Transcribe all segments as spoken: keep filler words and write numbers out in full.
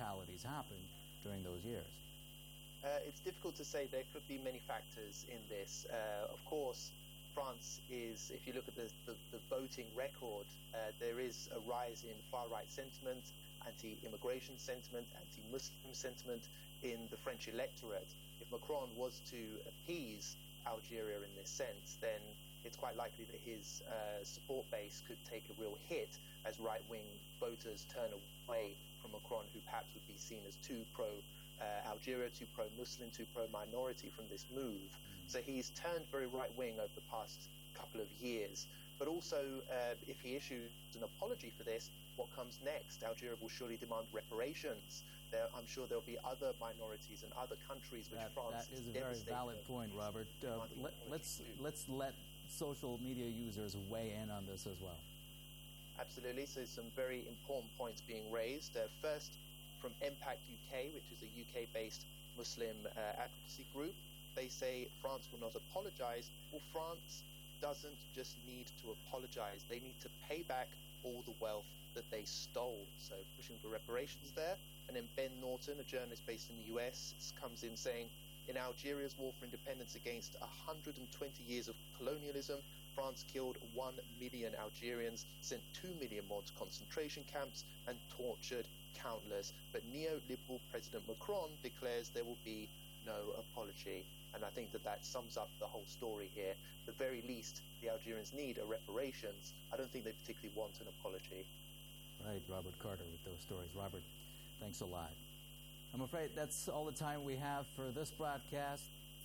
fatalities happened during those years? Uh, it's difficult to say. There could be many factors in this. Uh, of course, France is, if you look at the, the, the voting record, uh, there is a rise in far-right sentiment, anti-immigration sentiment, anti-Muslim sentiment in the French electorate. If Macron was to appease Algeria in this sense, then it's quite likely that his uh, support base could take a real hit as right-wing voters turn away from Macron, who perhaps would be seen as too pro uh, Algeria, too pro-Muslim, too pro-minority from this move. So he's turned very right-wing over the past couple of years. But also, uh, if he issues an apology for this, what comes next? Algeria will surely demand reparations. There, I'm sure there'll be other minorities and other countries which that, France that is a very valid point, Robert. Uh, let, let's let's let social media users weigh in on this as well. Absolutely. So some very important points being raised. Uh, first, from Impact U K, which is a U K-based Muslim uh, advocacy group, they say France will not apologize. Well, France doesn't just need to apologize. They need to pay back all the wealth that they stole. So pushing for reparations there. And then Ben Norton, a journalist based in the U S, comes in saying, in Algeria's war for independence against one hundred twenty years of colonialism, France killed one million Algerians, sent two million more to concentration camps, and tortured countless. But neoliberal President Macron declares there will be no apology. And I think that that sums up the whole story here. At the very least, the Algerians need a reparations. I don't think they particularly want an apology. Right, Robert Carter with those stories. Robert, thanks a lot. I'm afraid that's all the time we have for this broadcast.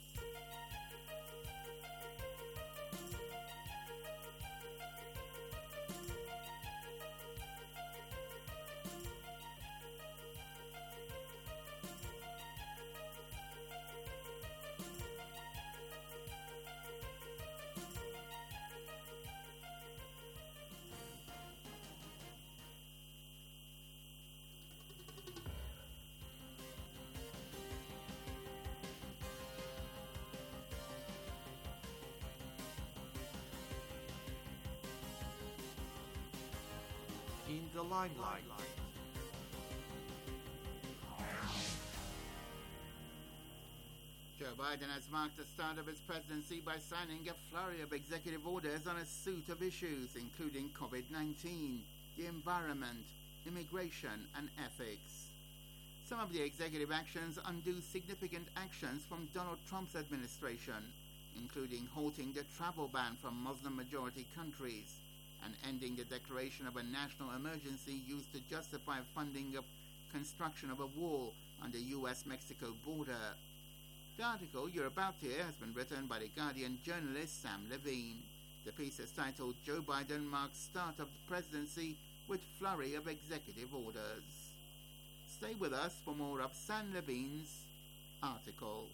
In the limelight. Joe Biden has marked the start of his presidency by signing a flurry of executive orders on a suite of issues, including COVID nineteen, the environment, immigration, and ethics. Some of the executive actions undo significant actions from Donald Trump's administration, including halting the travel ban from Muslim-majority countries and ending the declaration of a national emergency used to justify funding of construction of a wall on the U S Mexico border. The article you're about to hear has been written by The Guardian journalist Sam Levine. The piece is titled "Joe Biden Marks Start of the Presidency with Flurry of Executive Orders." Stay with us for more of Sam Levine's article.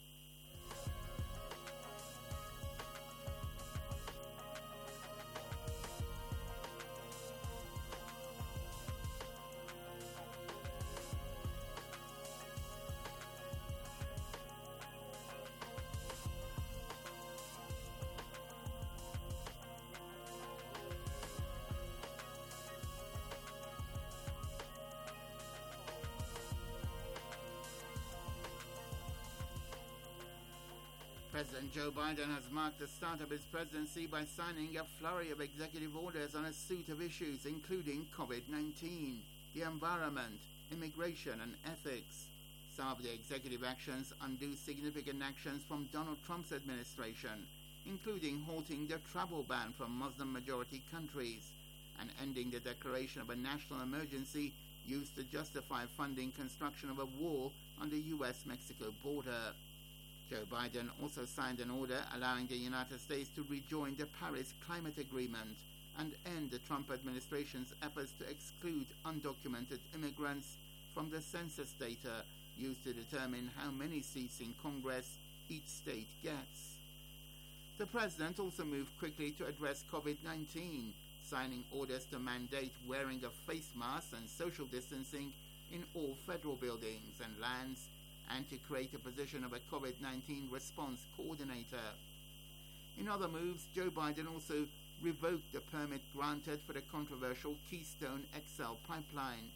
President Joe Biden has marked the start of his presidency by signing a flurry of executive orders on a suite of issues, including COVID nineteen, the environment, immigration, and ethics. Some of the executive actions undo significant actions from Donald Trump's administration, including halting the travel ban from Muslim-majority countries and ending the declaration of a national emergency used to justify funding construction of a wall on the U S Mexico border. Joe Biden also signed an order allowing the United States to rejoin the Paris Climate Agreement and end the Trump administration's efforts to exclude undocumented immigrants from the census data used to determine how many seats in Congress each state gets. The president also moved quickly to address COVID nineteen, signing orders to mandate wearing of face masks and social distancing in all federal buildings and lands, and to create a position of a COVID nineteen response coordinator. In other moves, Joe Biden also revoked the permit granted for the controversial Keystone X L pipeline,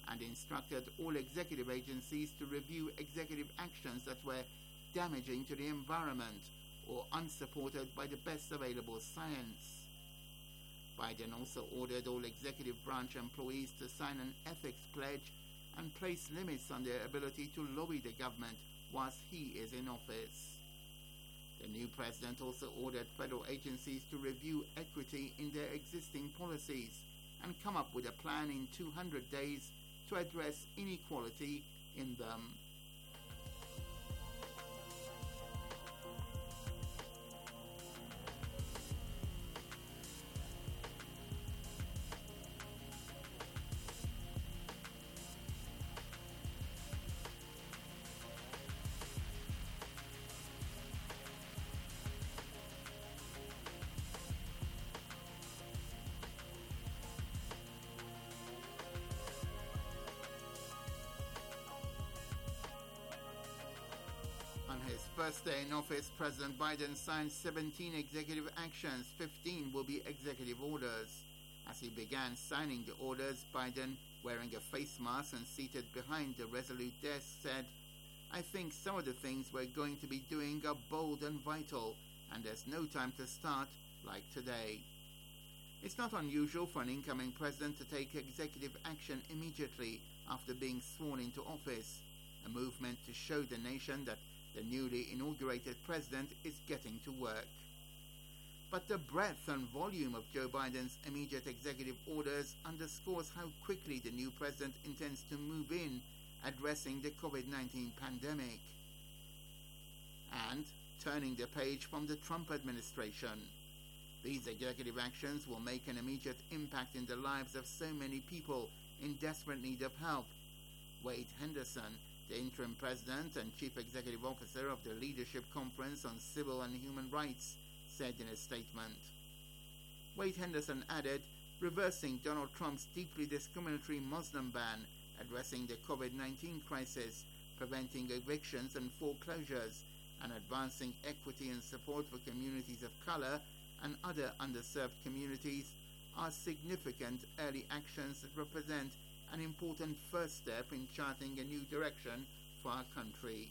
and instructed all executive agencies to review executive actions that were damaging to the environment or unsupported by the best available science. Biden also ordered all executive branch employees to sign an ethics pledge and place limits on their ability to lobby the government whilst he is in office. The new president also ordered federal agencies to review equity in their existing policies and come up with a plan in two hundred days to address inequality in them. On his first day in office, President Biden signed seventeen executive actions. fifteen will be executive orders. As he began signing the orders, Biden, wearing a face mask and seated behind the Resolute desk, said, "I think some of the things we're going to be doing are bold and vital, and there's no time to start like today." It's not unusual for an incoming president to take executive action immediately after being sworn into office, a movement to show the nation that the newly inaugurated president is getting to work. But the breadth and volume of Joe Biden's immediate executive orders underscores how quickly the new president intends to move in addressing the COVID nineteen pandemic and turning the page from the Trump administration. These executive actions will make an immediate impact in the lives of so many people in desperate need of help. Wade Henderson, the interim president and chief executive officer of the Leadership Conference on Civil and Human Rights, said in a statement. Wade Henderson added, reversing Donald Trump's deeply discriminatory Muslim ban, addressing the COVID nineteen crisis, preventing evictions and foreclosures, and advancing equity and support for communities of color and other underserved communities are significant early actions that represent an important first step in charting a new direction for our country.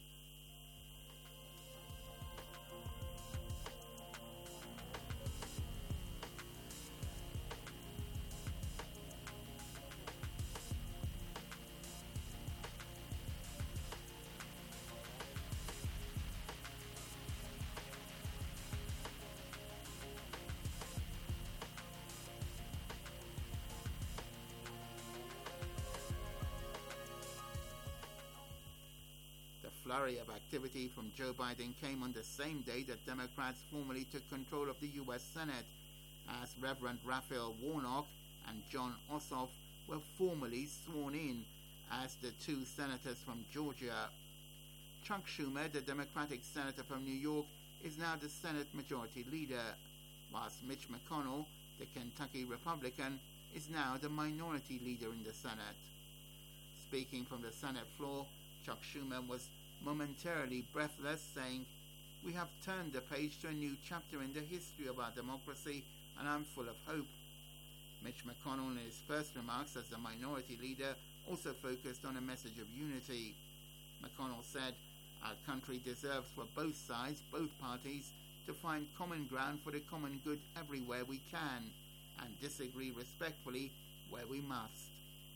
The flurry of activity from Joe Biden came on the same day that Democrats formally took control of the U S Senate, as Reverend Raphael Warnock and Jon Ossoff were formally sworn in as the two senators from Georgia. Chuck Schumer, the Democratic senator from New York, is now the Senate Majority Leader, whilst Mitch McConnell, the Kentucky Republican, is now the Minority Leader in the Senate. Speaking from the Senate floor, Chuck Schumer was momentarily breathless, saying, "We have turned the page to a new chapter in the history of our democracy, and I'm full of hope." Mitch McConnell, in his first remarks as the Minority Leader, also focused on a message of unity. McConnell said, "Our country deserves for both sides, both parties, to find common ground for the common good everywhere we can, and disagree respectfully where we must."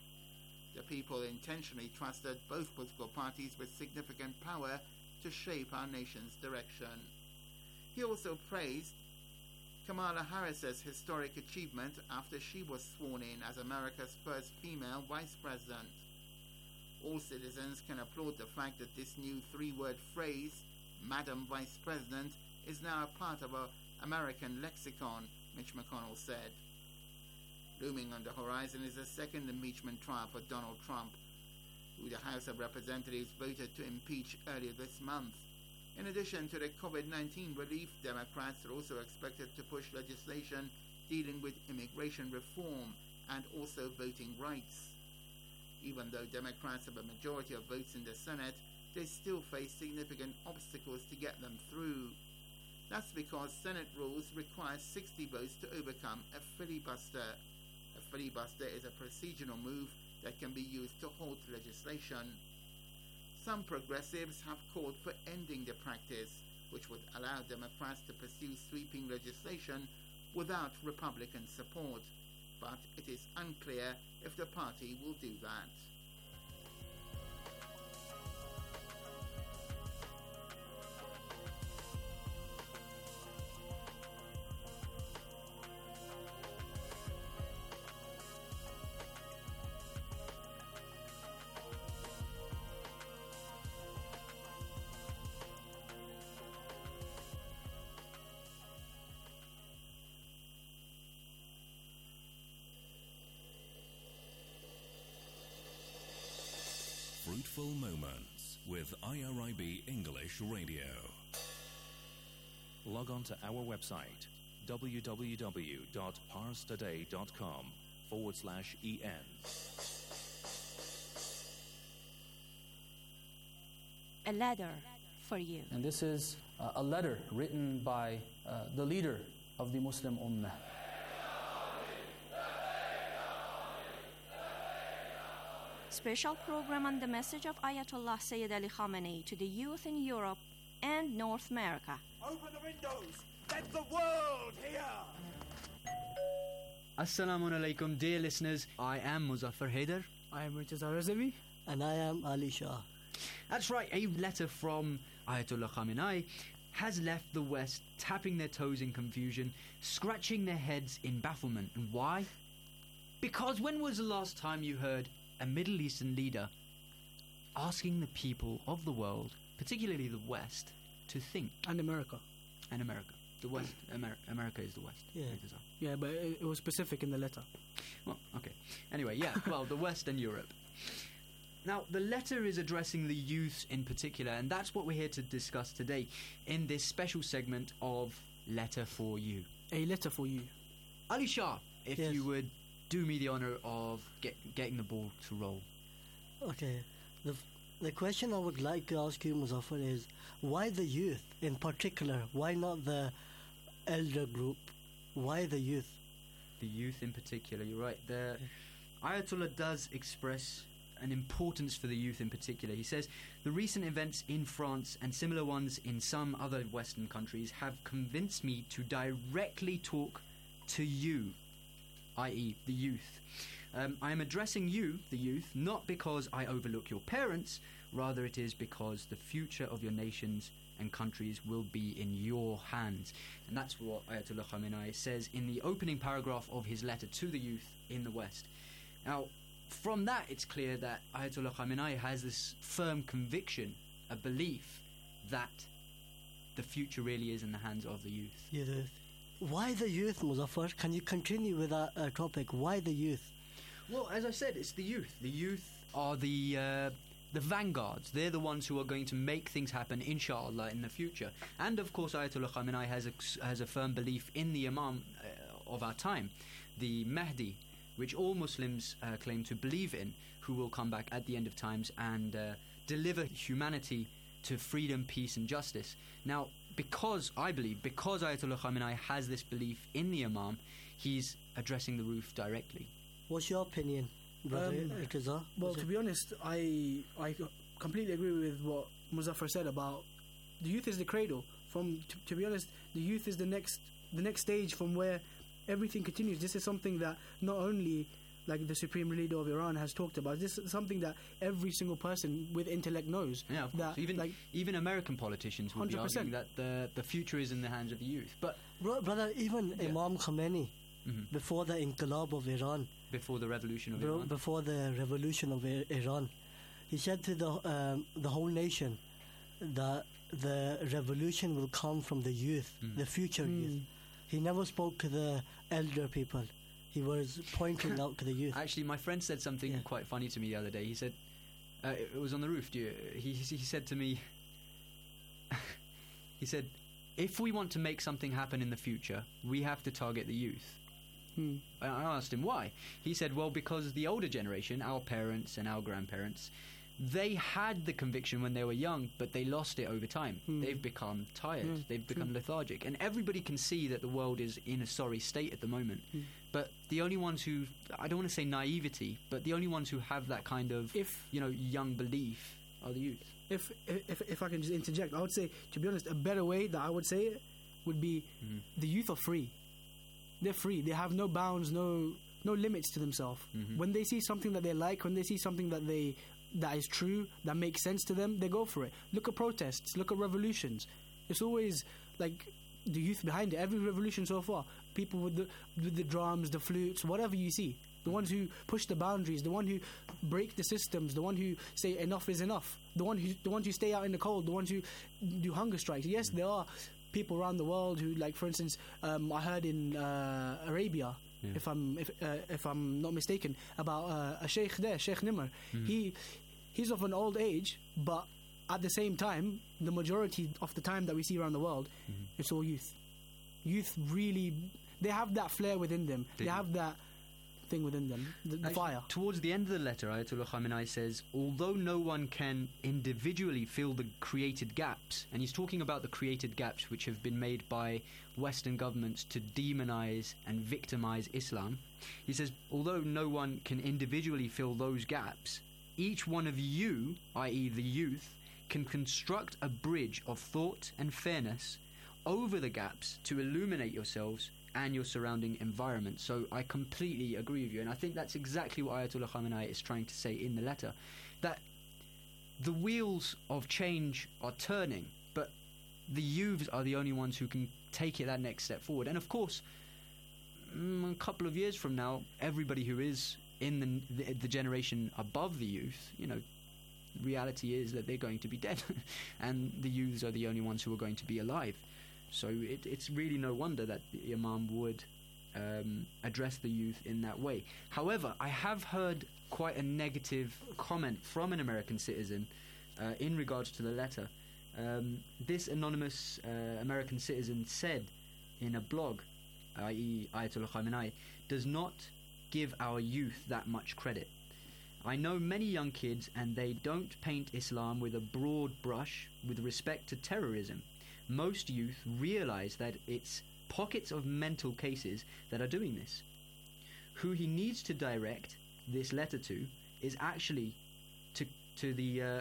The people intentionally trusted both political parties with significant power to shape our nation's direction. He also praised Kamala Harris's historic achievement after she was sworn in as America's first female vice president. All citizens can applaud the fact that this new three-word phrase, Madam Vice President, is now a part of our American lexicon, Mitch McConnell said. Looming on the horizon is a second impeachment trial for Donald Trump, who the House of Representatives voted to impeach earlier this month. In addition to the COVID nineteen relief, Democrats are also expected to push legislation dealing with immigration reform and also voting rights. Even though Democrats have a majority of votes in the Senate, they still face significant obstacles to get them through. That's because Senate rules require sixty votes to overcome a filibuster. A filibuster is a procedural move that can be used to halt legislation. Some progressives have called for ending the practice, which would allow Democrats to pursue sweeping legislation without Republican support, but it is unclear if the party will do that. Fruitful Moments with I R I B English Radio. Log on to our website www.parstoday.com forward slash en. A letter for you. And this is uh, a letter written by uh, the leader of the Muslim Ummah. Special program on the message of Ayatollah Sayyid Ali Khamenei to the youth in Europe and North America. Open the windows! Let the world hear! Assalamu alaikum, dear listeners. I am Muzaffar Haider. I am Murtaza Razavi. And I am Ali Shah. That's right, a letter from Ayatollah Khamenei has left the West tapping their toes in confusion, scratching their heads in bafflement. And why? Because when was the last time you heard a Middle Eastern leader asking the people of the world, particularly the West, to think? And America. And America. The West. Amer- America is the West. Yeah. Yeah, but it, it was specific in the letter. Well, okay. Anyway, yeah, well, the West and Europe. Now, the letter is addressing the youth in particular, and that's what we're here to discuss today in this special segment of Letter for You. A letter for you. Ali Shah, if Yes. you would do me the honour of get, getting the ball to roll. Okay. The the question I would like to ask you, Muzaffar, is why the youth in particular? Why not the elder group? Why the youth? The youth in particular, you're right. The Ayatollah does express an importance for the youth in particular. He says, the recent events in France and similar ones in some other Western countries have convinced me to directly talk to you, that is the youth. Um, I am addressing you, the youth, not because I overlook your parents, rather it is because the future of your nations and countries will be in your hands. And that's what Ayatollah Khamenei says in the opening paragraph of his letter to the youth in the West. Now, from that, it's clear that Ayatollah Khamenei has this firm conviction, a belief, that the future really is in the hands of the youth. Youth. Why the youth, Muzaffar? Can you continue with that uh, topic? Why the youth? Well, as I said, it's the youth. The youth are the uh, the vanguards. They're the ones who are going to make things happen, inshallah, in the future. And of course, Ayatollah Khamenei has a, has a firm belief in the Imam uh, of our time, the Mahdi, which all Muslims uh, claim to believe in, who will come back at the end of times and uh, deliver humanity to freedom, peace and justice. Now, because, I believe, because Ayatollah Khamenei has this belief in the Imam, he's addressing the roof directly. What's your opinion, brother Um, Irtaza? Well, Is to it- be honest, I I completely agree with what Muzaffar said about the youth is the cradle. From to, to be honest, the youth is the next the next stage from where everything continues. This is something that not only like the supreme leader of Iran has talked about. This is something that every single person with intellect knows. Yeah, of course. That, Even like, even American politicians would be one hundred percent. arguing that the the future is in the hands of the youth. But Bro- brother, even Yeah. Imam Khomeini, Mhm. before the Inqilab of Iran, before the revolution of bro, Iran, before the revolution of I- Iran, he said to the um, the whole nation that the revolution will come from the youth, Mm. the future Mm. youth. He never spoke to the elder people. He was pointing out to the youth. actually, my friend said something Yeah. quite funny to me the other day. He said, uh, it it was on the roof. Do you, he he said to me, he said, if we want to make something happen in the future, we have to target the youth. hmm. And I asked him why. He said, well, because the older generation, our parents and our grandparents, they had the conviction when they were young, but they lost it over time. Mm. They've become tired. Mm, They've true. become lethargic. And everybody can see that the world is in a sorry state at the moment. Mm. But the only ones who, I don't want to say naivety, but the only ones who have that kind of, If- you know, young belief are the youth. If, if if I can just interject, I would say, to be honest, a better way that I would say it would be Mhm. the youth are free. They're free. They have no bounds, no no limits to themselves. Mhm. When they see something that they like, when they see something that they that is true, that makes sense to them, they go for it. Look at protests. Look at revolutions. It's always like the youth behind it. Every revolution so far, people with the with the drums, the flutes, whatever you see. The ones who push the boundaries, the one who break the systems, the one who say enough is enough, the one who the ones who stay out in the cold, the ones who do hunger strikes. Yes, there are people around the world who, like, for instance, um, I heard in uh, Arabia, Yeah. if I'm if uh, if I'm not mistaken, about uh, a sheikh there, Sheikh Nimr. He he's of an old age, but at the same time, the majority of the time that we see around the world, it's all youth. Youth really, they have that flair within them. They, They do. have that thing within them, the, the Actually, fire. Towards the end of the letter, Ayatollah Khamenei says, although no one can individually fill the created gaps, and he's talking about the created gaps which have been made by Western governments to demonize and victimize Islam, he says, although no one can individually fill those gaps, each one of you, that is the youth, can construct a bridge of thought and fairness over the gaps to illuminate yourselves and your surrounding environment. So I completely agree with you, and I think that's exactly what Ayatollah Khamenei is trying to say in the letter, that the wheels of change are turning, but the youths are the only ones who can take it that next step forward. And of course, mm, a couple of years from now, everybody who is in the, the, the generation above the youth, you know, reality is that they're going to be dead and the youths are the only ones who are going to be alive. So it, it's really no wonder that the Imam would um, address the youth in that way. However, I have heard quite a negative comment from an American citizen uh, in regards to the letter. Um, this anonymous uh, American citizen said in a blog, that is. Ayatollah Khamenei, does not give our youth that much credit. I know many young kids and they don't paint Islam with a broad brush with respect to terrorism. Most youth realize that it's pockets of mental cases that are doing this. Who he needs to direct this letter to is actually to to the uh,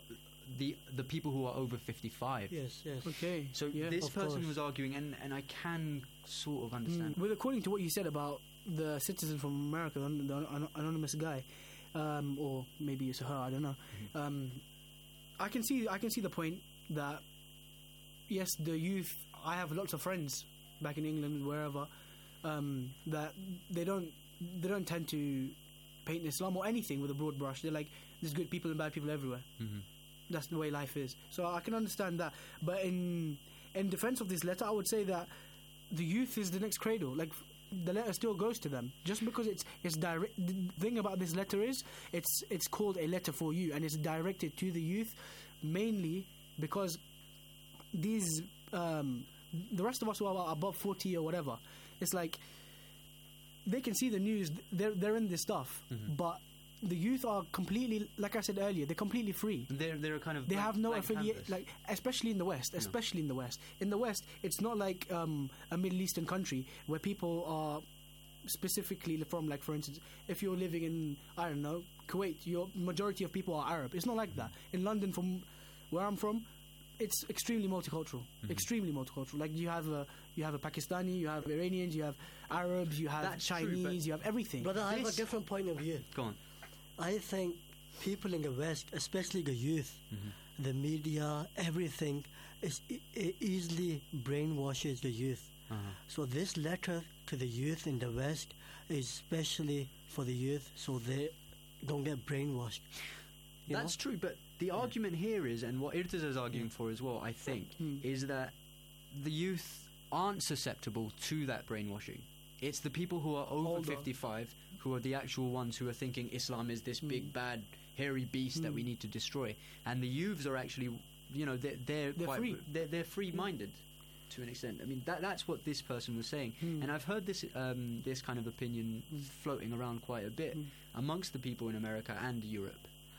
the the people who are over fifty-five. Yes, yes. Okay. So yeah. this Of person course. was arguing, and, and I can sort of understand. Mm. Well, according to what you said about the citizen from America, the, an- the an- anonymous guy, um, or maybe it's her, I don't know. Mm-hmm. Um, I can see, I can see the point that yes, the youth. I have lots of friends back in England, wherever, um, that they don't, they don't tend to paint Islam or anything with a broad brush. They're like, there's good people and bad people everywhere. Mm-hmm. That's the way life is. So I can understand that. But in in defense of this letter, I would say that the youth is the next cradle. Like, the letter still goes to them. Just because it's it's direct. The thing about this letter is it's it's called a letter for you, and it's directed to the youth, mainly because these um, the rest of us who are above forty or whatever, it's like they can see the news. They're they're in this stuff, Mhm. but the youth are completely, like I said earlier, they're completely free. They're they're a kind of They blank- have no blank affiliate, canvas. like especially in the West. Especially in the West. In the West, it's not like um, a Middle Eastern country where people are specifically from, like, for instance, if you're living in, I don't know, Kuwait, your majority of people are Arab. It's not like that. In London, from where I'm from, it's extremely multicultural. Extremely multicultural. Like, you have a you have a Pakistani, you have Iranians, you have Arabs, you have That's true, Chinese, but- you have everything. But I have a This- different point of view. Go on. I think people in the West, especially the youth, Mm-hmm. the media, everything, is e- e- easily brainwashes the youth. Uh-huh. So this letter to the youth in the West is especially for the youth, so they don't get brainwashed. You That's know? true, but the argument here is, and what Irtaza is arguing for as well, I think, Hmm. is that the youth aren't susceptible to that brainwashing. It's the people who are over Older. fifty-five who are the actual ones who are thinking Islam is this Hmm. big, bad, hairy beast that we need to destroy. And the youths are actually, you know, they're, they're, They're quite, free. They're, they're free-minded to an extent. I mean, that that's what this person was saying. Hmm. And I've heard this um, this kind of opinion floating around quite a bit Hmm. amongst the people in America and Europe.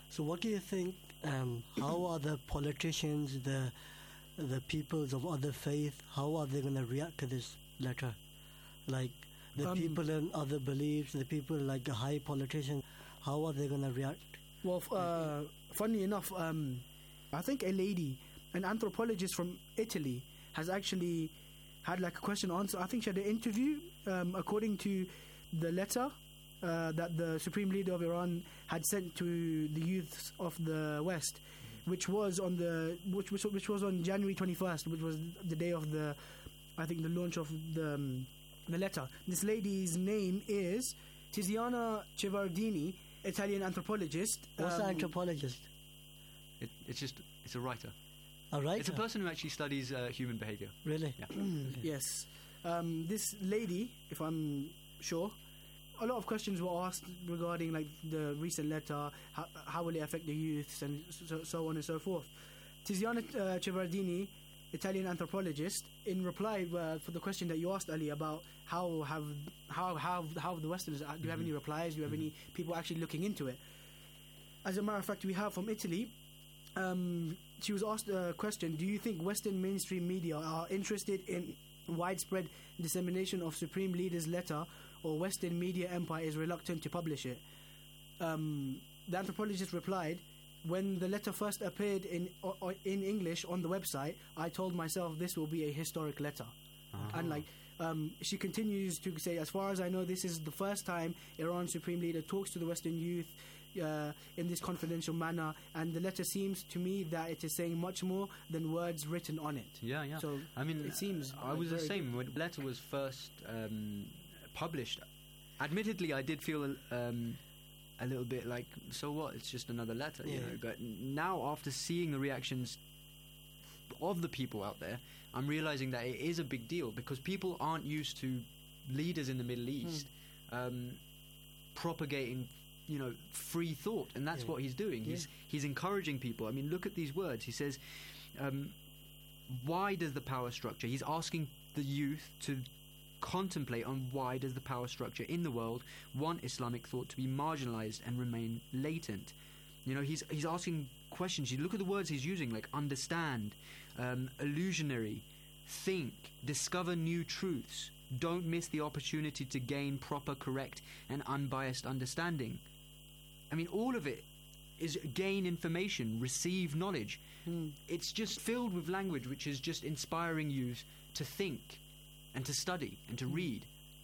So what do you think? Um, how are the politicians, the the peoples of other faith, how are they going to react to this letter? Like the Um, people in other beliefs, the people like the high politicians, how are they going to react? Well, f- uh, funny enough, um, I think a lady, an anthropologist from Italy, has actually had like a question answer. I think she had an interview um, according to the letter uh, that the Supreme Leader of Iran had sent to the youths of the West, which was on the which which, which was on January twenty-first, which was the day of the, I think, the launch of the um, the letter. This lady's name is Tiziana Cevardini, Italian anthropologist. What's Um, an anthropologist? It, it's just it's a writer. A writer? It's a person who actually studies uh, human behavior. Really? Yeah. Yes. Um, this lady, if I'm sure, a lot of questions were asked regarding like the recent letter, how, how will it affect the youths, and so, so on and so forth. Tiziana uh, Cevardini, Italian anthropologist, in reply uh, for the question that you asked, Ali, about how have how how how the Westerners, do you have any replies? Do you have any people actually looking into it? As a matter of fact, we have from Italy. Um, she was asked a question: do you think Western mainstream media are interested in widespread dissemination of Supreme Leader's letter, or Western media empire is reluctant to publish it? Um, the anthropologist replied, when the letter first appeared in o- o- in English on the website, I told myself this will be a historic letter. Uh-huh. And like um, she continues to say, as far as I know, this is the first time Iran's Supreme Leader talks to the Western youth uh, in this confidential manner, and the letter seems to me that it is saying much more than words written on it. Yeah, yeah. So I mean, it seems I like was the very same when the letter was first um, published. Admittedly, I did feel um, a little bit like, so what? It's just another letter, you Yeah. know. But now, after seeing the reactions of the people out there, I'm realizing that it is a big deal because people aren't used to leaders in the Middle East um, propagating, you know, free thought, and that's Yeah. what he's doing. Yeah. He's he's encouraging people. I mean, look at these words. He says, um, "Why does the power structure?" He's asking the youth to contemplate on why does the power structure in the world want Islamic thought to be marginalized and remain latent. You know, he's he's asking questions. You look at the words he's using, like understand, um, illusionary, think, discover new truths, don't miss the opportunity to gain proper, correct, and unbiased understanding. I mean, all of it is gain information, receive knowledge. Mm. It's just filled with language which is just inspiring youth to think and to study and to read.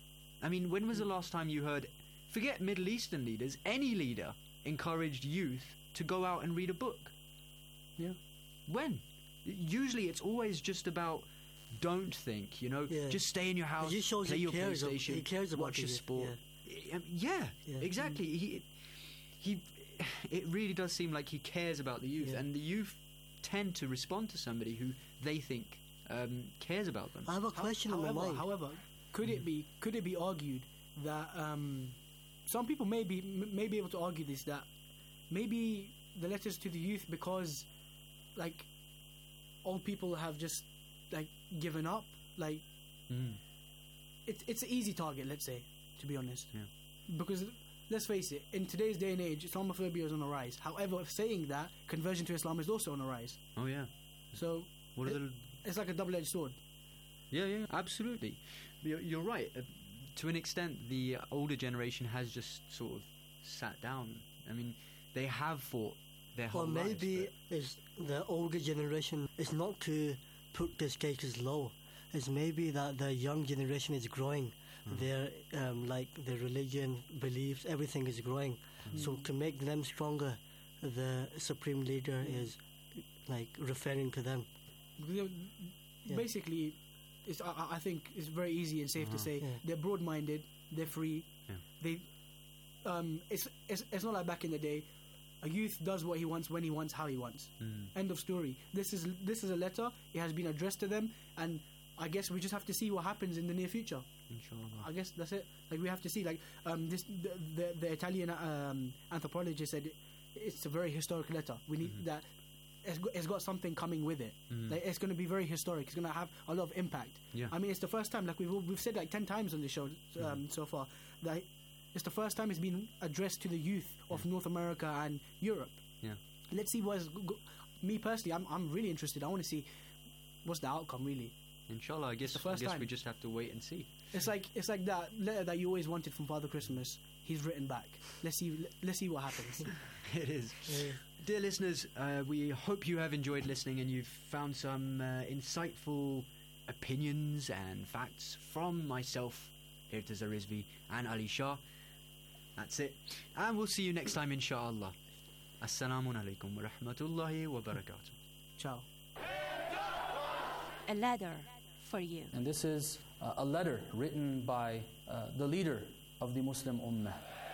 I mean, when was the last time you heard, forget Middle Eastern leaders, any leader encouraged youth to go out and read a book? Yeah. When? Usually it's always just about don't think, you know, Yeah. just stay in your house, It just shows play he your cares ab- PlayStation, he cares about watch your the youth, sport. yeah. Um, yeah, Yeah. exactly. He, he, it really does seem like he cares about the youth, Yeah. and the youth tend to respond to somebody who they think um, cares about them. I have a How- question however, in my mind. However, could it be could it be argued that um, some people may be m- may be able to argue this, that maybe the letters to the youth, because like old people have just like given up, like Mm. it's it's an easy target, let's say, to be honest. Yeah. Because let's face it, in today's day and age, Islamophobia is on the rise. However, saying that, conversion to Islam is also on the rise. Oh yeah. So What are it- the it's like a double-edged sword. Yeah, yeah, absolutely. You're, you're right. Uh, to an extent, the older generation has just sort of sat down. I mean, they have fought their whole Or lives, maybe but- it's the older generation is not to put the status low. It's maybe that the young generation is growing. Mhm. Their um, like their religion, beliefs, everything is growing. Mhm. So to make them stronger, the supreme leader is like referring to them. Because, Yeah. Basically, it's, I, I- I think it's very easy and safe to Uh-huh. say Yeah. they're broad-minded, they're free. Yeah. They, um, it's, it's it's not like back in the day. A youth does what he wants, when he wants, how he wants. Mm. End of story. This is this is a letter. It has been addressed to them, and I guess we just have to see what happens in the near future. Inshallah. I guess that's it. Like we have to see. Like um, this, the the, the Italian um, anthropologist said, it, it's a very historic letter. We need Mhm. that. It's got, it's got something coming with it. Mhm. Like it's going to be very historic. It's going to have a lot of impact. Yeah. I mean, it's the first time. Like we've all- we've said like ten times on the show um, so far that it's the first time it's been addressed to the youth of North America and Europe. Yeah. Let's see what's go- go- me personally. I'm I'm really interested. I want to see what's the outcome really. Inshallah, I guess, the first I guess time. we just have to wait and see. It's like it's like that letter that you always wanted from Father Christmas. He's written back. Let's see. Let's see what happens. It is. Yeah. Dear listeners, uh, we hope you have enjoyed listening and you've found some uh, insightful opinions and facts from myself, Irtaza Rizvi, and Ali Shah. That's it. And we'll see you next time, inshallah. Assalamu alaikum wa rahmatullahi wa barakatuh. Ciao. A letter for you. And this is uh, a letter written by uh, the leader of the Muslim Ummah.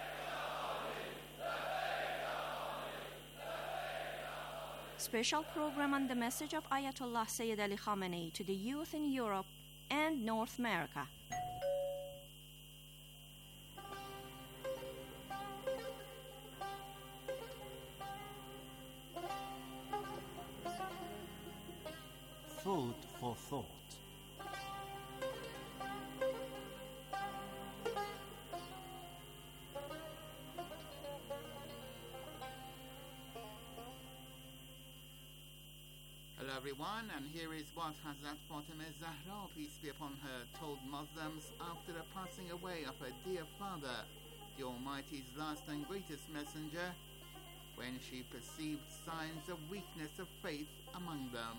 Special program on the message of Ayatollah Sayyid Ali Khamenei to the youth in Europe and North America. Food for thought. Hello everyone, and here is what Hazrat Fatima Zahra, peace be upon her, told Muslims after the passing away of her dear father, the Almighty's last and greatest messenger, when she perceived signs of weakness of faith among them.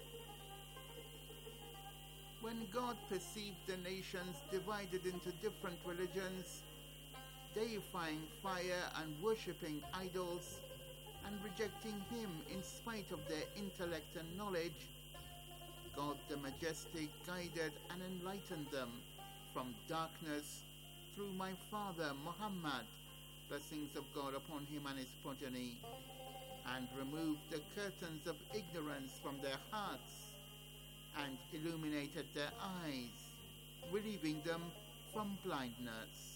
When God perceived the nations divided into different religions, deifying fire and worshipping idols, and rejecting him in spite of their intellect and knowledge, God the Majestic guided and enlightened them from darkness through my father Muhammad, blessings of God upon him and his progeny, and removed the curtains of ignorance from their hearts and illuminated their eyes, relieving them from blindness.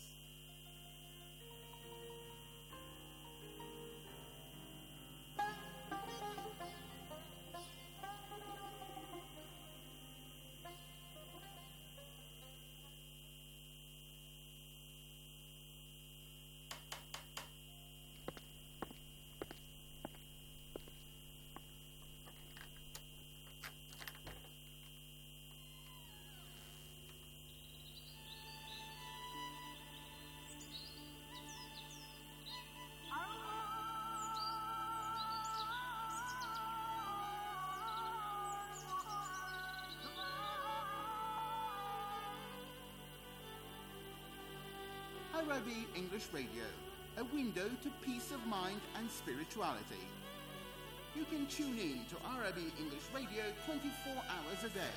Arabi English Radio, a window to peace of mind and spirituality. You can tune in to Arabi English Radio twenty-four hours a day.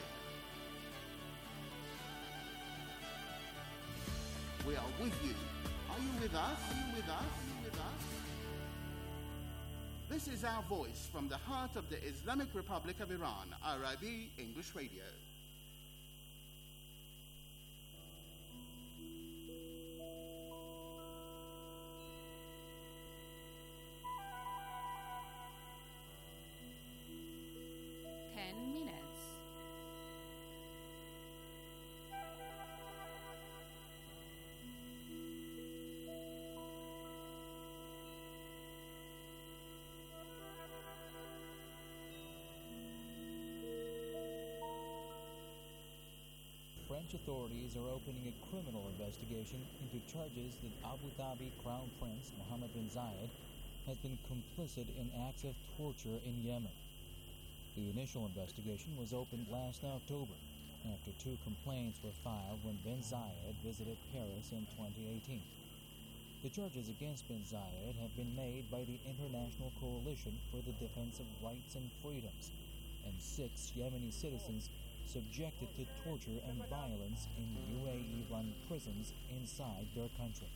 We are with you. Are you with us? Are you with us? Are you with us? This is our voice from the heart of the Islamic Republic of Iran, Arabi English Radio. Ten minutes. French authorities are opening a criminal investigation into charges that Abu Dhabi Crown Prince Mohammed bin Zayed has been complicit in acts of torture in Yemen. The initial investigation was opened last October after two complaints were filed when bin Zayed visited Paris in twenty eighteen. The charges against bin Zayed have been made by the International Coalition for the Defense of Rights and Freedoms, and six Yemeni citizens subjected to torture and violence in U A E-run prisons inside their country.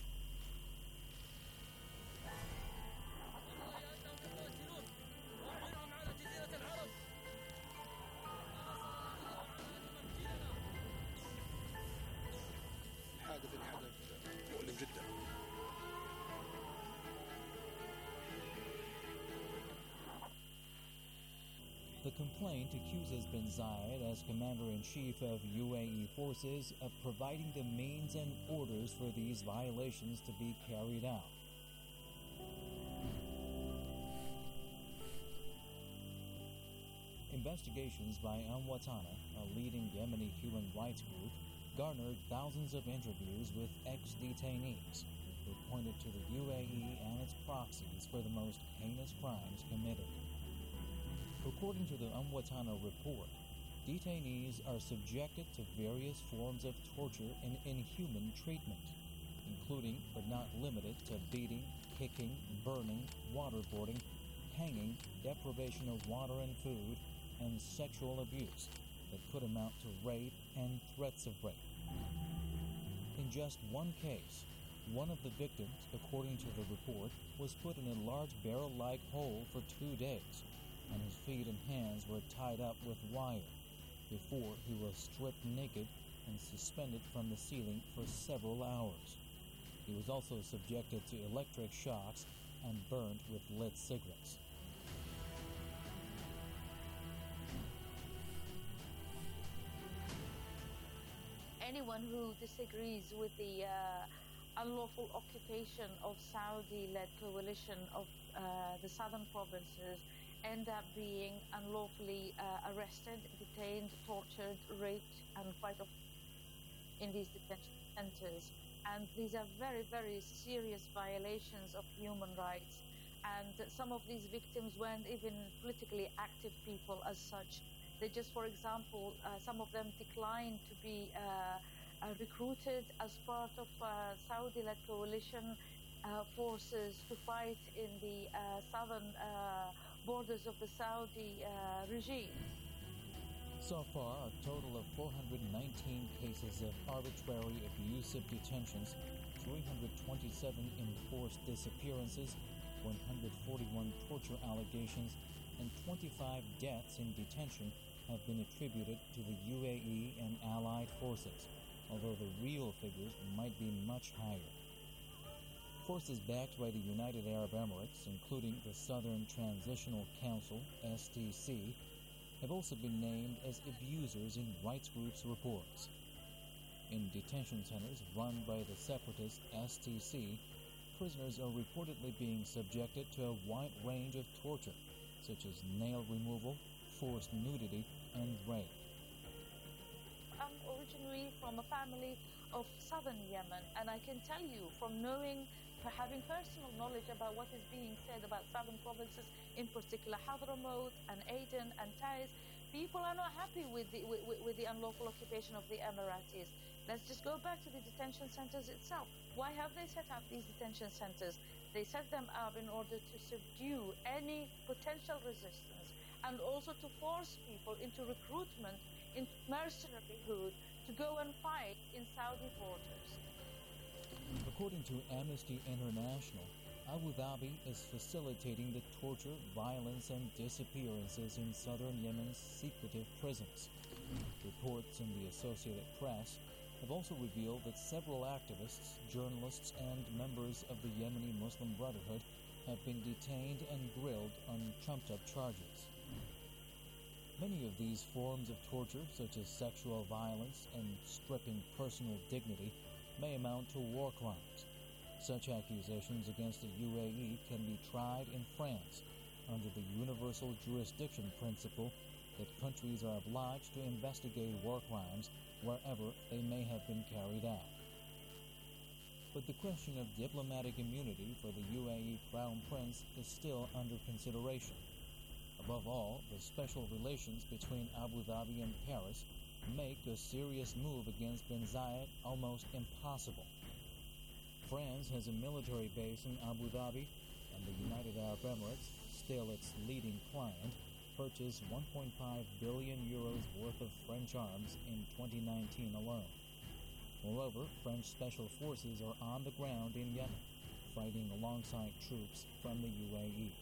The complaint accuses bin Zayed, as Commander-in-Chief of U A E forces, of providing the means and orders for these violations to be carried out. Investigations by Al-Watana, a leading Yemeni human rights group, garnered thousands of interviews with ex-detainees who pointed to the U A E and its proxies for the most heinous crimes committed. According to the Al-Watana report, detainees are subjected to various forms of torture and inhuman treatment, including but not limited to beating, kicking, burning, waterboarding, hanging, deprivation of water and food, and sexual abuse that could amount to rape and threats of rape. In just one case, one of the victims, according to the report, was put in a large barrel-like hole for two days, and his feet and hands were tied up with wire before he was stripped naked and suspended from the ceiling for several hours. He was also subjected to electric shocks and burned with lit cigarettes. Anyone who disagrees with the uh, unlawful occupation of Saudi-led coalition of uh, the southern provinces end up being unlawfully uh, arrested, detained, tortured, raped, and quite often in these detention centers. And these are very, very serious violations of human rights. And some of these victims weren't even politically active people as such. They just, for example, uh, some of them declined to be uh, uh, recruited as part of uh, Saudi-led coalition uh, forces to fight in the uh, southern uh, borders of the Saudi uh, regime. So far, a total of four hundred nineteen cases of arbitrary abusive detentions, three hundred twenty-seven enforced disappearances, one hundred forty-one torture allegations, and twenty-five deaths in detention have been attributed to the U A E and allied forces, although the real figures might be much higher. Forces backed by the United Arab Emirates, including the Southern Transitional Council, S T C, have also been named as abusers in rights groups' reports. In detention centers run by the separatist S T C, prisoners are reportedly being subjected to a wide range of torture, such as nail removal, forced nudity, and rape. I'm originally from a family of southern Yemen, and I can tell you from knowing, having personal knowledge about what is being said about southern provinces, in particular Hadramaut and Aden and Taiz, people are not happy with the, with, with the unlawful occupation of the Emiratis. Let's just go back to the detention centers itself. Why have they set up these detention centers? They set them up in order to subdue any potential resistance and also to force people into recruitment, into mercenaryhood, to go and fight in Saudi borders. According to Amnesty International, Abu Dhabi is facilitating the torture, violence, and disappearances in southern Yemen's secretive prisons. Reports in the Associated Press have also revealed that several activists, journalists, and members of the Yemeni Muslim Brotherhood have been detained and grilled on trumped-up charges. Many of these forms of torture, such as sexual violence and stripping personal dignity, may amount to war crimes. Such accusations against the U A E can be tried in France under the universal jurisdiction principle that countries are obliged to investigate war crimes wherever they may have been carried out. But the question of diplomatic immunity for the U A E Crown Prince is still under consideration. Above all, the special relations between Abu Dhabi and Paris make a serious move against bin Zayed almost impossible. France has a military base in Abu Dhabi, and the United Arab Emirates, still its leading client, purchased one point five billion euros worth of French arms in twenty nineteen alone. Moreover, French special forces are on the ground in Yemen, fighting alongside troops from the U A E.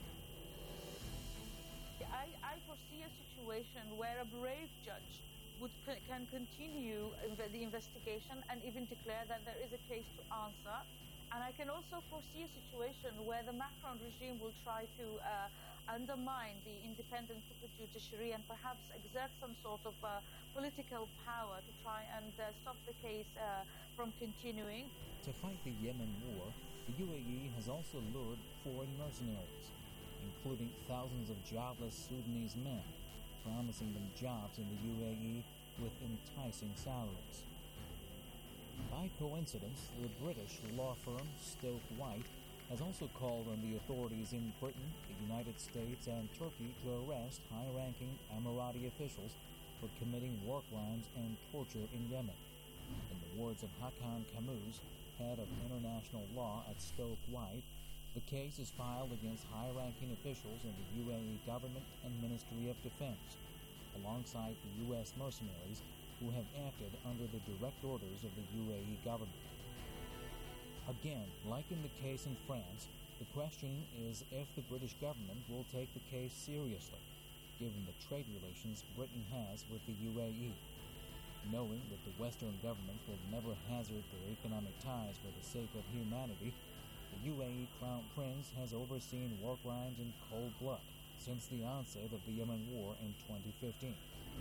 I, I foresee a situation where a brave judge would can continue the investigation and even declare that there is a case to answer. And I can also foresee a situation where the Macron regime will try to uh, undermine the independence of the judiciary and perhaps exert some sort of uh, political power to try and uh, stop the case uh, from continuing. To fight the Yemen war, the U A E has also lured foreign mercenaries, including thousands of jobless Sudanese men, promising them jobs in the U A E with enticing salaries. By coincidence, the British law firm Stoke White has also called on the authorities in Britain, the United States, and Turkey to arrest high-ranking Emirati officials for committing war crimes and torture in Yemen. In the words of Hakan Kamuz, head of international law at Stoke White, the case is filed against high-ranking officials in the U A E government and Ministry of Defense, alongside the U S mercenaries who have acted under the direct orders of the U A E government. Again, like in the case in France, the question is if the British government will take the case seriously, given the trade relations Britain has with the U A E. Knowing that the Western government will never hazard their economic ties for the sake of humanity, the U A E Crown Prince has overseen war crimes in cold blood since the onset of the Yemen War in twenty fifteen.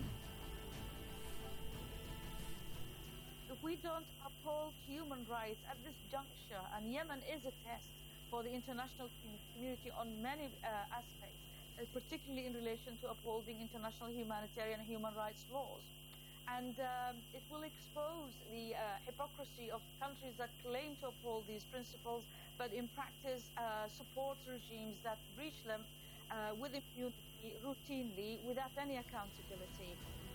If we don't uphold human rights at this juncture, and Yemen is a test for the international community on many uh, aspects, uh, particularly in relation to upholding international humanitarian and human rights laws. And um, it will expose the uh, hypocrisy of countries that claim to uphold these principles, but in practice uh, support regimes that breach them uh, with impunity routinely without any accountability.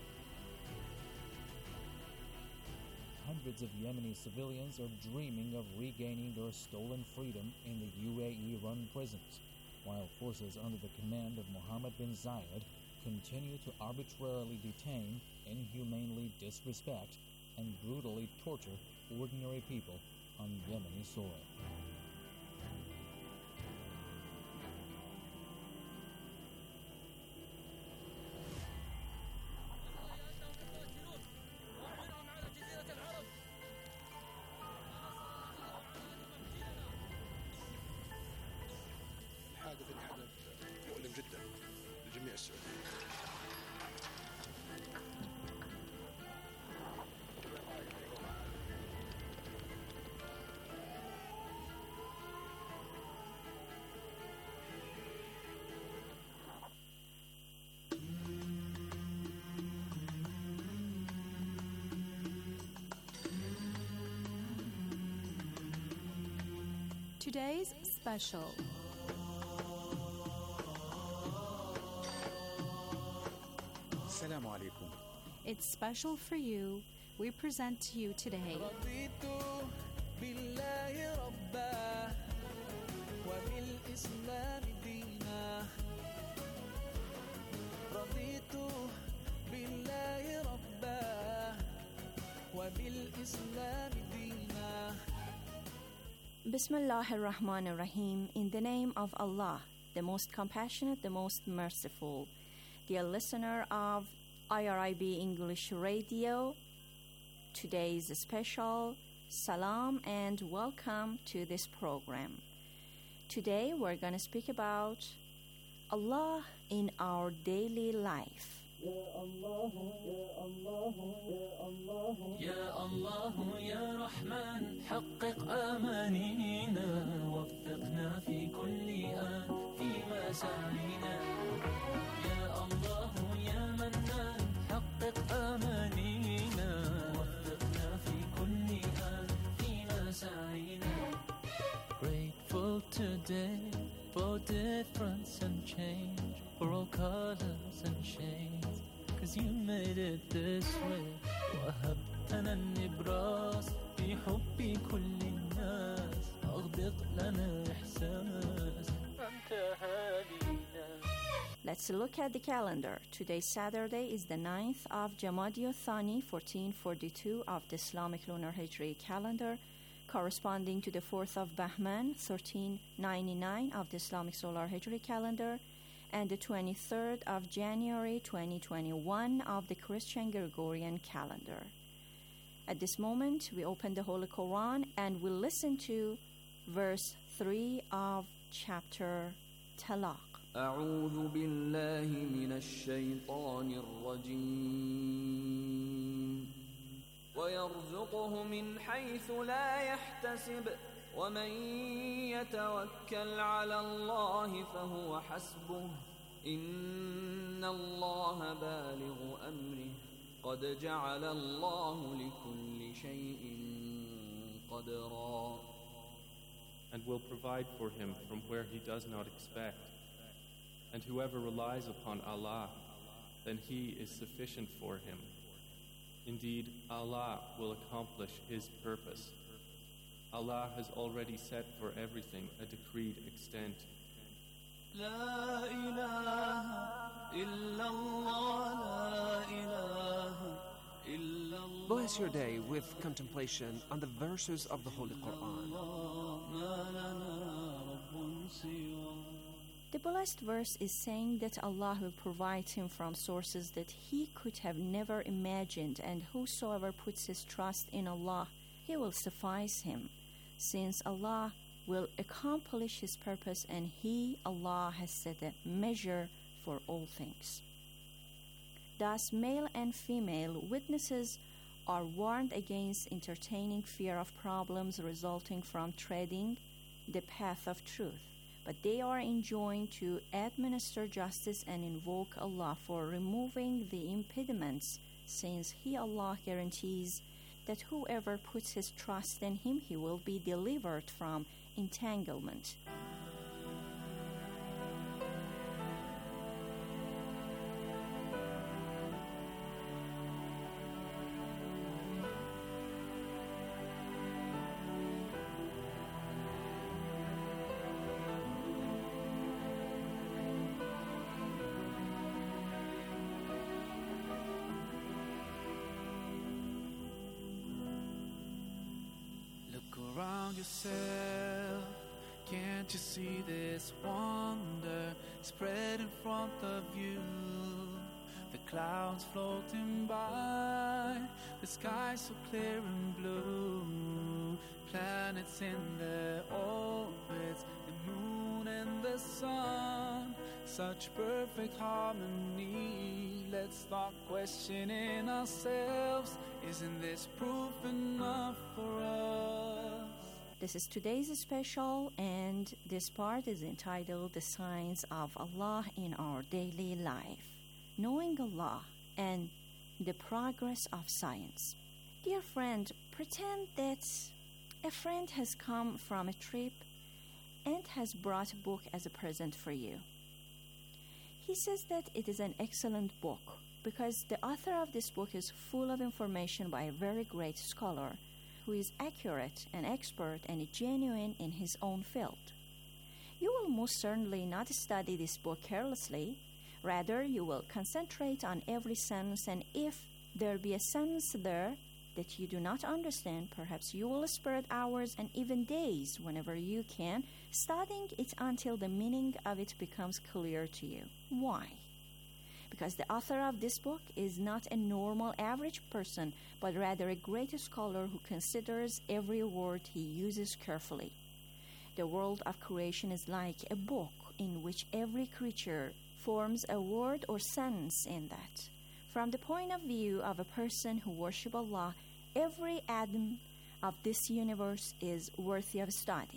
Hundreds of Yemeni civilians are dreaming of regaining their stolen freedom in the U A E-run prisons, while forces under the command of Mohammed bin Zayed continue to arbitrarily detain, inhumanely disrespect, and brutally torture ordinary people on Yemeni soil. Today's special. Assalamu alaikum. It's special for you. We present to you today. Bismillah ar-Rahman ar-Rahim. In the name of Allah, the most compassionate, the most merciful. Dear listener of I R I B English Radio, today's special salam and welcome to this program. Today we're going to speak about Allah in our daily life. يا الله يا رحمن حقق آمانينا وفقنا في كل آن في مساعينا يا الله يا منان حقق آمانينا وفقنا في كل آن في مساعينا. Grateful today for difference and change, for all colors and shades, cause you made it this way. وهبتنا النبراس في حب كل الناس أغدق لنا إحساس أنت هادينا. Let's look at the calendar. Today's Saturday is the ninth of Jamadi al-Thani, fourteen forty-two of the Islamic Lunar Hijri calendar, corresponding to the fourth of Bahman, thirteen ninety-nine of the Islamic Solar Hijri calendar, and the twenty-third of January twenty twenty-one of the Christian Gregorian calendar. At this moment, we open the Holy Quran and we'll listen to verse three of chapter Talaq. أعوذ بالله من الشيطان الرجيم ويرزقه من حيث لا يحتسب ومن يتوكل على الله فهو حسبه إن إن الله بالغ أمره قد جعل الله لكل شيء قدرا. And will provide for him from where he does not expect. And whoever relies upon Allah, then he is sufficient for him. Indeed, Allah will accomplish his purpose. Allah has already set for everything a decreed extent. لا إله إلا الله لا إله إلا الله. Bless your day with contemplation on the verses of the Holy Quran. The blessed verse is saying that Allah will provide him from sources that he could have never imagined, and whosoever puts his trust in Allah, he will suffice him, since Allah will accomplish his purpose, and he, Allah, has set a measure for all things. Thus, male and female witnesses are warned against entertaining fear of problems resulting from treading the path of truth, but they are enjoined to administer justice and invoke Allah for removing the impediments, since he, Allah, guarantees that whoever puts his trust in him, he will be delivered from entanglement. Around yourself, can't you see this wonder spread in front of you? The clouds floating by, the sky so clear and blue, planets in their orbits, the moon and the sun, such perfect harmony. Let's start questioning ourselves, isn't this proof enough for us? This is today's special, and this part is entitled The Signs of Allah in Our Daily Life, Knowing Allah and the Progress of Science. Dear friend, pretend that a friend has come from a trip and has brought a book as a present for you. He says that it is an excellent book because the author of this book is full of information by a very great scholar who is accurate and expert and genuine in his own field. You will most certainly not study this book carelessly. Rather, you will concentrate on every sentence, and if there be a sentence there that you do not understand, perhaps you will spend hours and even days whenever you can, studying it until the meaning of it becomes clear to you. Why? Because the author of this book is not a normal average person, but rather a great scholar who considers every word he uses carefully. The world of creation is like a book in which every creature forms a word or sentence in that. From the point of view of a person who worships Allah, every atom of this universe is worthy of study.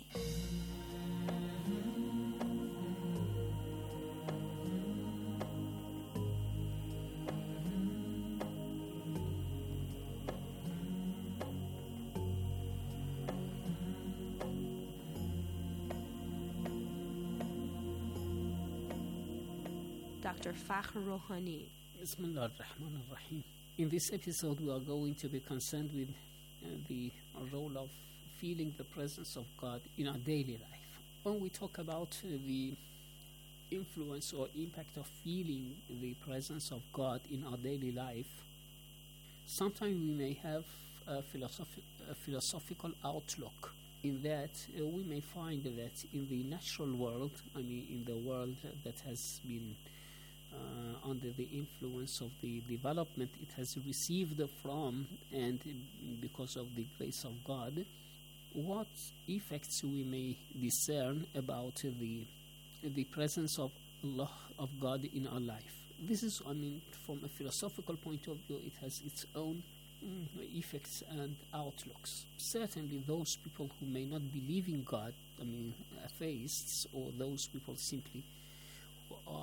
Doctor Fakhr Rouhani. Bismillah ar-Rahman ar-Rahim. In this episode, we are going to be concerned with uh, the role of feeling the presence of God in our daily life. When we talk about uh, the influence or impact of feeling the presence of God in our daily life, sometimes we may have a, philosophi- a philosophical outlook. In that, uh, we may find that in the natural world, I mean, in the world that has been Uh, under the influence of the development it has received from, and because of the grace of God, what effects we may discern about the the presence of Allah, of God in our life. This is, I mean, from a philosophical point of view, it has its own mm, effects and outlooks. Certainly those people who may not believe in God, I mean, atheists, or those people simply who are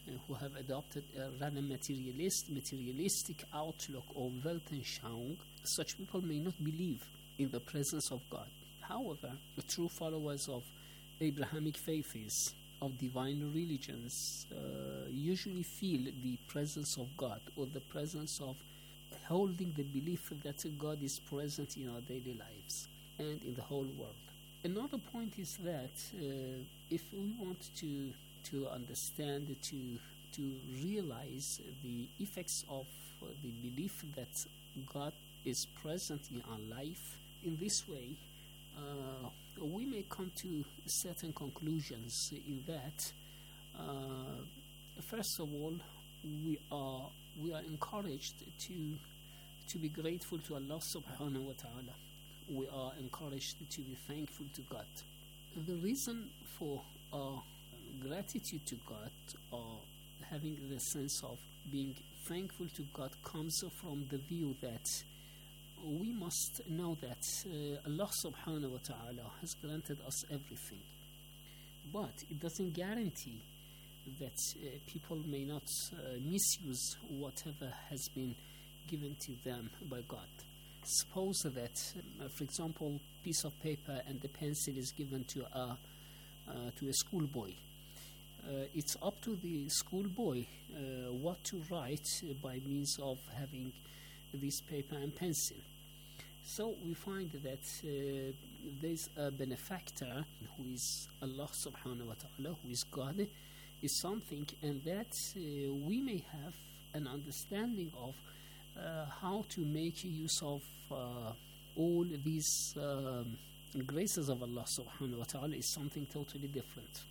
uh, who have adopted a rather materialist, materialistic outlook of Weltanschauung, such people may not believe in the presence of God. However, the true followers of Abrahamic faiths, of divine religions, uh, usually feel the presence of God, or the presence of holding the belief that God is present in our daily lives and in the whole world. Another point is that uh, if we want to to understand, to to realize the effects of uh, the belief that God is present in our life, in this way, uh, we may come to certain conclusions in that, uh, first of all, we are we are encouraged to to be grateful to Allah subhanahu wa ta'ala. We are encouraged to be thankful to God. The reason for our gratitude to God, or having the sense of being thankful to God, comes from the view that we must know that uh, Allah subhanahu wa ta'ala has granted us everything. But it doesn't guarantee that uh, people may not uh, misuse whatever has been given to them by God. Suppose that, uh, for example, piece of paper and the pencil is given to a uh, to a schoolboy. Uh, it's up to the schoolboy uh, what to write uh, by means of having this paper and pencil. So we find that uh, there's a benefactor who is Allah subhanahu wa ta'ala, who is God, is something, and that uh, we may have an understanding of uh, how to make use of uh, all these um, graces of Allah subhanahu wa ta'ala is something totally different.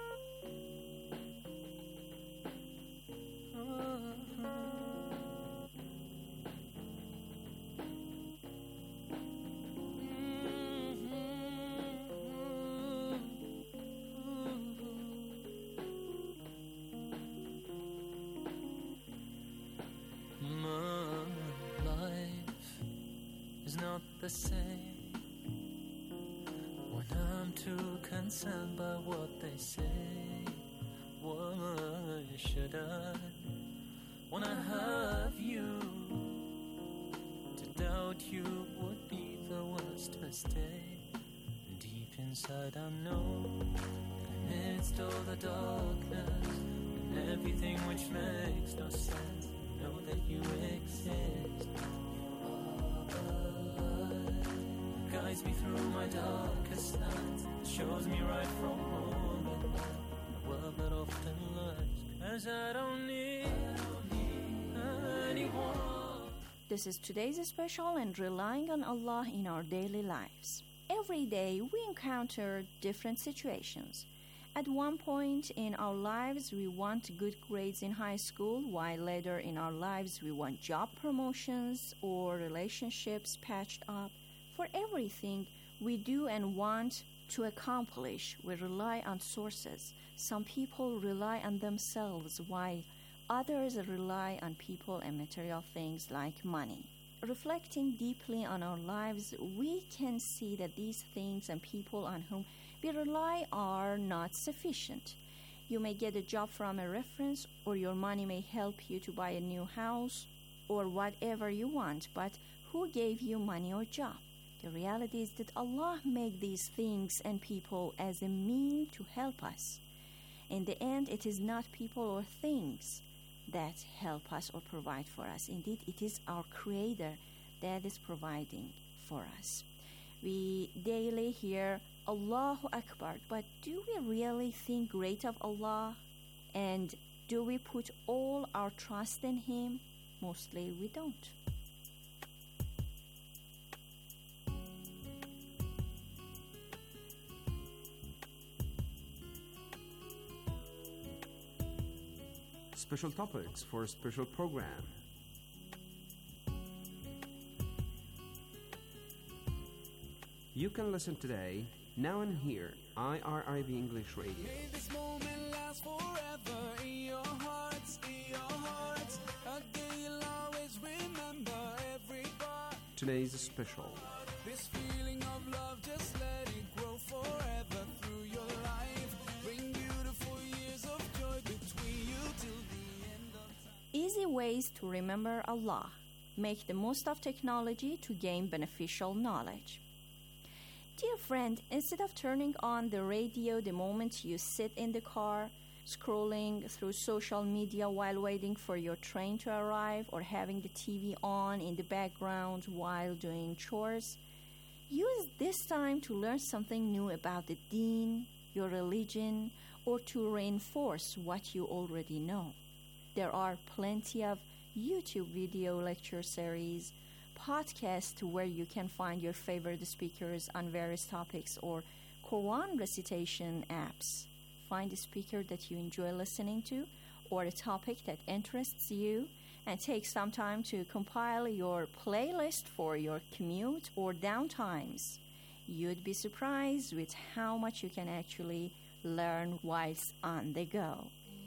The same when I'm too concerned by what they say. Why should I, when I have you, to doubt you would be the worst mistake. Deep inside I know that amidst all the darkness and everything which makes no sense, I know that you exist. Guides me through my darkest nights, shows me right from wrong, and the world that often lies, 'cause I don't need, I don't need anyone. This is today's special and relying on Allah in our daily lives. Every day we encounter different situations. At one point in our lives we want good grades in high school, while later in our lives we want job promotions or relationships patched up. For everything we do and want to accomplish, we rely on sources. Some people rely on themselves, while others rely on people and material things like money. Reflecting deeply on our lives, we can see that these things and people on whom we rely are not sufficient. You may get a job from a reference, or your money may help you to buy a new house, or whatever you want, but who gave you money or job? The reality is that Allah made these things and people as a mean to help us. In the end, it is not people or things that help us or provide for us. Indeed, it is our Creator that is providing for us. We daily hear Allahu Akbar, but do we really think great of Allah? And do we put all our trust in Him? Mostly we don't. Special topics for a special program. You can listen today, now and here, I R I B English Radio. May this moment last forever in your hearts, in your hearts. A day you'll always remember every part. Today's special. This feeling of love, just let it grow forever through your life. Bring beautiful years of joy between you two. Easy ways to remember Allah. Make the most of technology to gain beneficial knowledge. Dear friend, instead of turning on the radio the moment you sit in the car, scrolling through social media while waiting for your train to arrive, or having the T V on in the background while doing chores, use this time to learn something new about the deen, your religion, or to reinforce what you already know. There are plenty of YouTube video lecture series, podcasts where you can find your favorite speakers on various topics, or Quran recitation apps. Find a speaker that you enjoy listening to or a topic that interests you, and take some time to compile your playlist for your commute or downtimes. You'd be surprised with how much you can actually learn whilst on the go.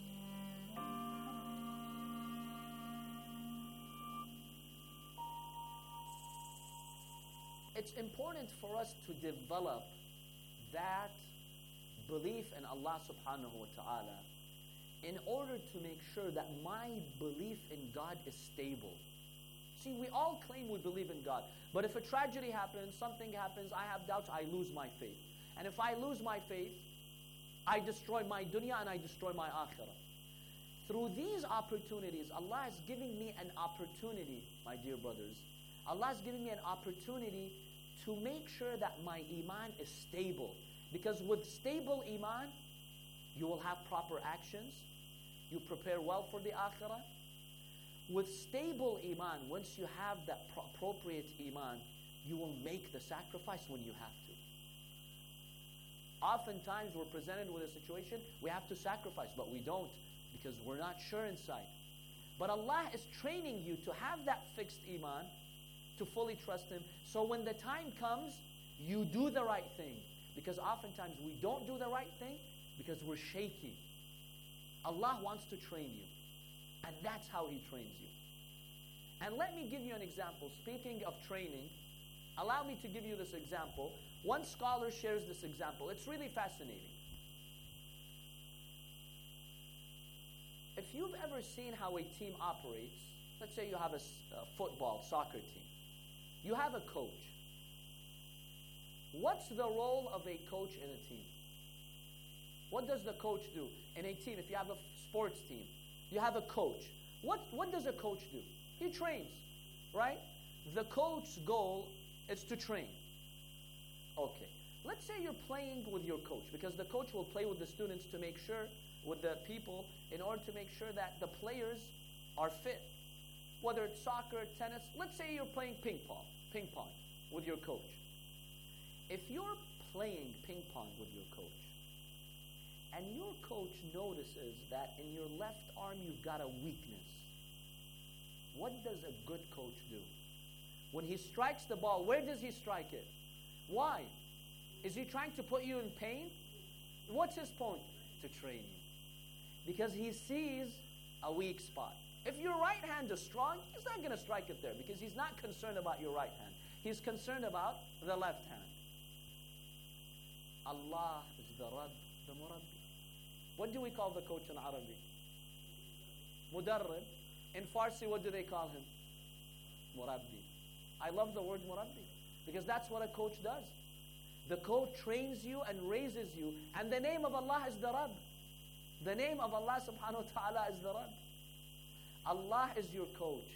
It's important for us to develop that belief in Allah subhanahu wa ta'ala in order to make sure that my belief in God is stable. See, we all claim we believe in God, but if a tragedy happens, something happens, I have doubts, I lose my faith. And if I lose my faith, I destroy my dunya and I destroy my akhirah. Through these opportunities, Allah is giving me an opportunity, my dear brothers. Allah is giving me an opportunity to make sure that my iman is stable. Because with stable iman, you will have proper actions. You prepare well for the akhirah. With stable iman, once you have that pro- appropriate iman, you will make the sacrifice when you have to. Oftentimes we're presented with a situation, we have to sacrifice, but we don't because we're not sure inside. But Allah is training you to have that fixed iman, to fully trust Him. So when the time comes, you do the right thing. Because oftentimes we don't do the right thing because we're shaky. Allah wants to train you. And that's how He trains you. And let me give you an example. Speaking of training, allow me to give you this example. One scholar shares this example. It's really fascinating. If you've ever seen how a team operates, let's say you have a, a football, soccer team. You have a coach. What's the role of a coach in a team? What does the coach do? In a team, if you have a sports team, you have a coach. What, what does a coach do? He trains, right? The coach's goal is to train. Okay. Let's say you're playing with your coach, because the coach will play with the students to make sure, with the people, in order to make sure that the players are fit. Whether it's soccer, tennis, let's say you're playing ping pong, ping pong with your coach. If you're playing ping pong with your coach, and your coach notices that in your left arm you've got a weakness, what does a good coach do? When he strikes the ball, where does he strike it? Why? Is he trying to put you in pain? What's his point? To train you. Because he sees a weak spot. If your right hand is strong, he's not going to strike it there because he's not concerned about your right hand. He's concerned about the left hand. Allah is the Rabb, the Murabbi. What do we call the coach in Arabic? Mudarrib. In Farsi, what do they call him? Murabbi. I love the word Murabbi because that's what a coach does. The coach trains you and raises you, and the name of Allah is the Rabb. The name of Allah subhanahu wa ta'ala is the Rabb. Allah is your coach.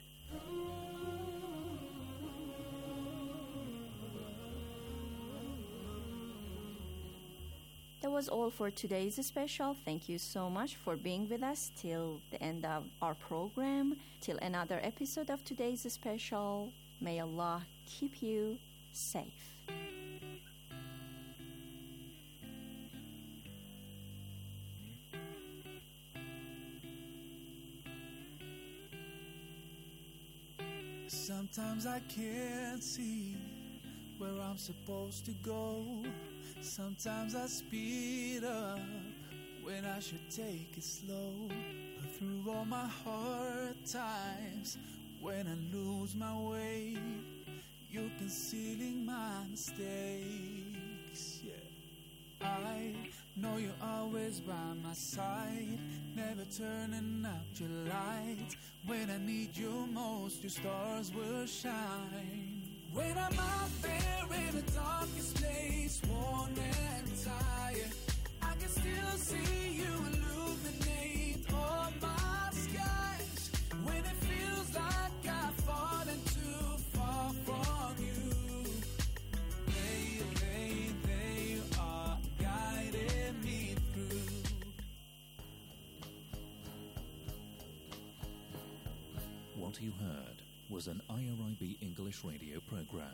That was all for today's special. Thank you so much for being with us till the end of our program, till another episode of today's special. May Allah keep you safe. Sometimes I can't see where I'm supposed to go. Sometimes I speed up when I should take it slow. But through all my hard times, when I lose my way, you're concealing my mistakes. Yeah, I know you're always by my side, never turning out your light. night, when I need you most, your stars will shine. When I'm out there in the darkest place, worn and tired, I can still see you illuminate all my skies. When it feels like I've fallen too far from you, they, they, they are guiding me through. What you heard was an I R I B English radio program.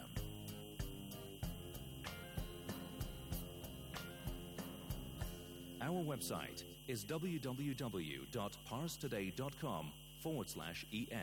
Our website is www.parstoday.com forward slash en.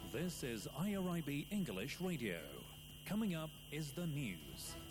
This is I R I B English Radio. Coming up is the news.